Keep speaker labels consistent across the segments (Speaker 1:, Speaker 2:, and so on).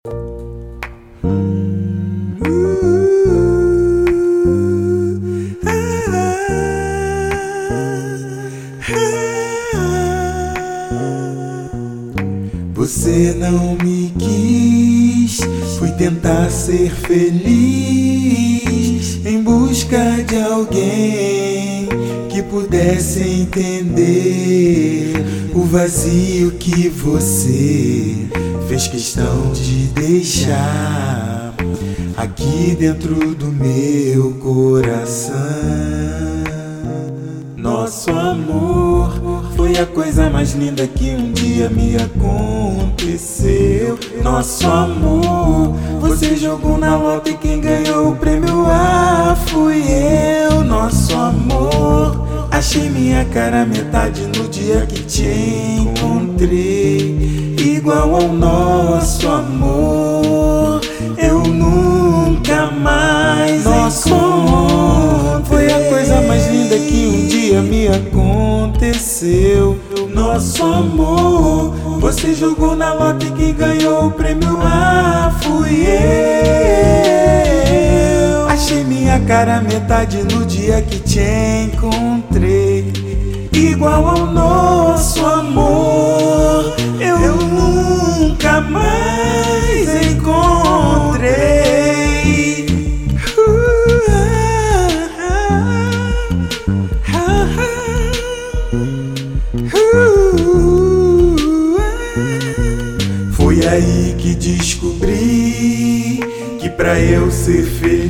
Speaker 1: Você não me quis, fui tentar ser feliz em busca de alguém que pudesse entender o vazio que você fez questão de deixar aqui dentro do meu coração. Nosso amor foi a coisa mais linda que um dia me aconteceu. Nosso amor, você jogou na lota e quem ganhou o prêmio fui eu. Nosso amor, achei minha cara metade no dia que te encontrei. Igual ao nosso amor, eu nunca mais
Speaker 2: Nosso amor
Speaker 1: foi a coisa mais linda que um dia me aconteceu. Nosso amor, você jogou na lota e quem ganhou o prêmio fui eu. Achei minha cara metade no dia que te encontrei. Igual ao nosso amor, eu nunca mais encontrei. Foi aí que descobri que pra eu ser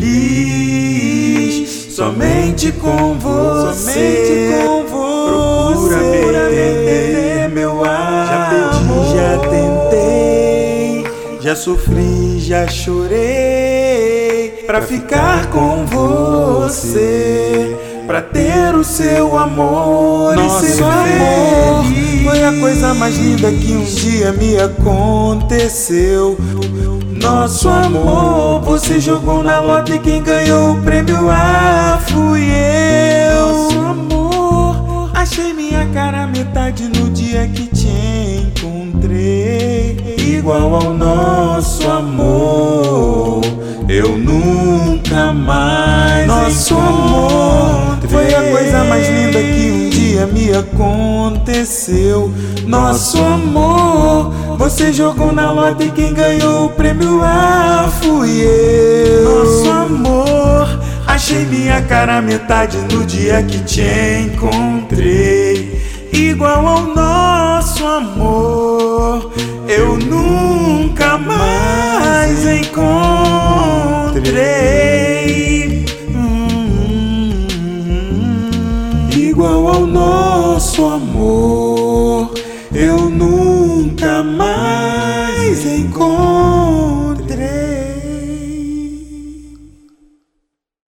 Speaker 1: feliz, somente com você, procura me entender, meu amor. Já pedi, já tentei, já sofri, já chorei pra ficar com você, pra ter o seu amor.
Speaker 2: Nosso
Speaker 1: e ser
Speaker 2: amor
Speaker 1: feliz. Foi a coisa mais linda que um dia me aconteceu. Nosso amor, você jogou na lota e quem ganhou o prêmio fui eu. Nosso amor, achei minha cara metade no dia que te encontrei. Igual ao nosso amor, eu nunca mais
Speaker 2: Nosso
Speaker 1: amor foi a coisa mais linda que um dia me aconteceu. Nosso amor, você jogou na lota e quem ganhou o prêmio fui eu. Nosso amor, achei minha cara metade no dia que te encontrei. Igual ao nosso amor, eu nunca mais encontrei. Igual ao nosso amor, eu nunca mais encontrei.